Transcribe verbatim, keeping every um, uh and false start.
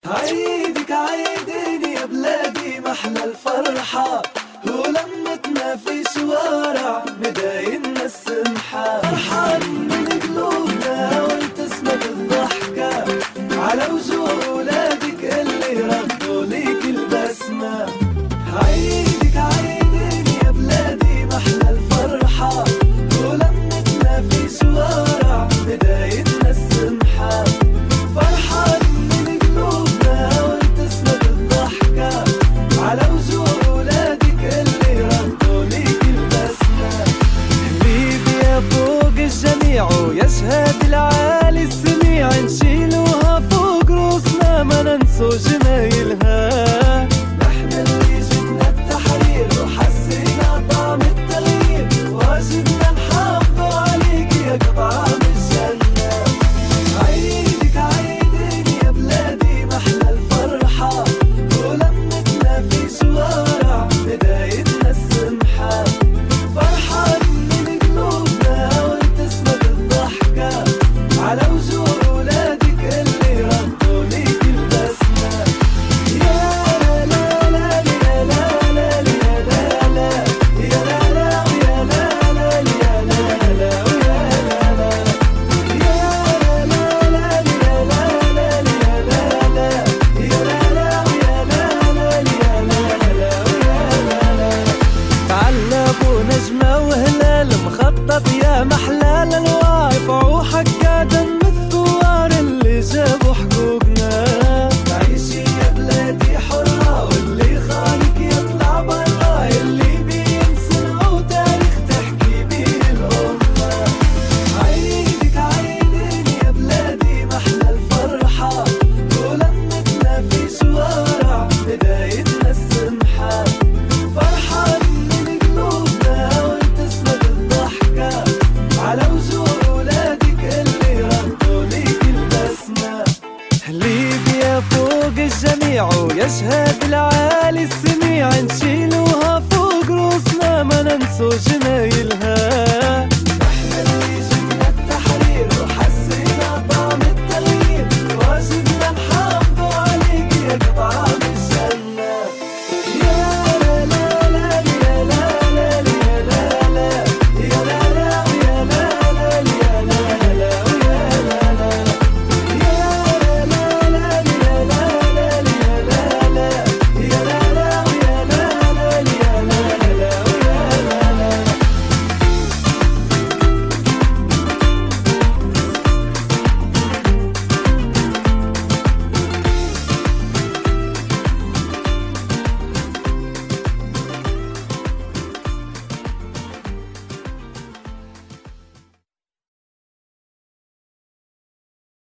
عيدك عيدين يا بلادي محلى الفرحة، ولمتنا في شوارع مدايننا السمحة. فرحان من قلوبنا وانتسمت الضحكة على وجوه ولادك اللي ردوا ليك البسمة. عيدك عيدين يا بلادي محلى الفرحة، ولمتنا في شوارع مدايننا السمحة. فرحان من قلوبنا وانتسمت الضحكة على وجوه ولادك اللي ردوا ليك البسمة. ليبيا فوق الجميع ويشهد العالي السميع، نشيلوها فوق روسنا ما ننسوا جمايلها. نحن اللي جبنا التحرير وحسينا طعم التغيير، واجبنا نحافظوا عليك يا قطعة من الجنة. عيدك عيدين يا بلادي محلى الفرحة، ولمتنا في شوارع بدايتنا السمحة. فرحان من قلوبنا وانتسمت الضحكة على وجوه ولادك اللي ردوا ليك البسمة. يا لا لا لا يا لا لا يا لا لا يا لا لا يا لا لا يا لا لا ويا لا لا يا لا لا يا لا لا يا لا لا يا لا لا ويا لا لا يا لا لا ويا لا لا. تعلقوا نجمة وهلال مخطط يا محلال الواقف وحكا دم الثوار اللي جابوا حقوقنا. عيشي يا بلادي حرة واللي خانك يطلع برا، اللي بينسى وتاريخ تحكي بيه الأمة. عيدك عيدين يا بلادي محلى الفرحة، ولمتنا في شوارع بدايتنا السمحة. فرحان من قلوبنا وانتسمت الضحكة على وجوه ولادك اللي ردوا ليك البسمة. ليبيا فوق الجميع ويشهد العالي السميع، نشيلوها فوق روسنا ما ننسوا جمايلها. نحن اللي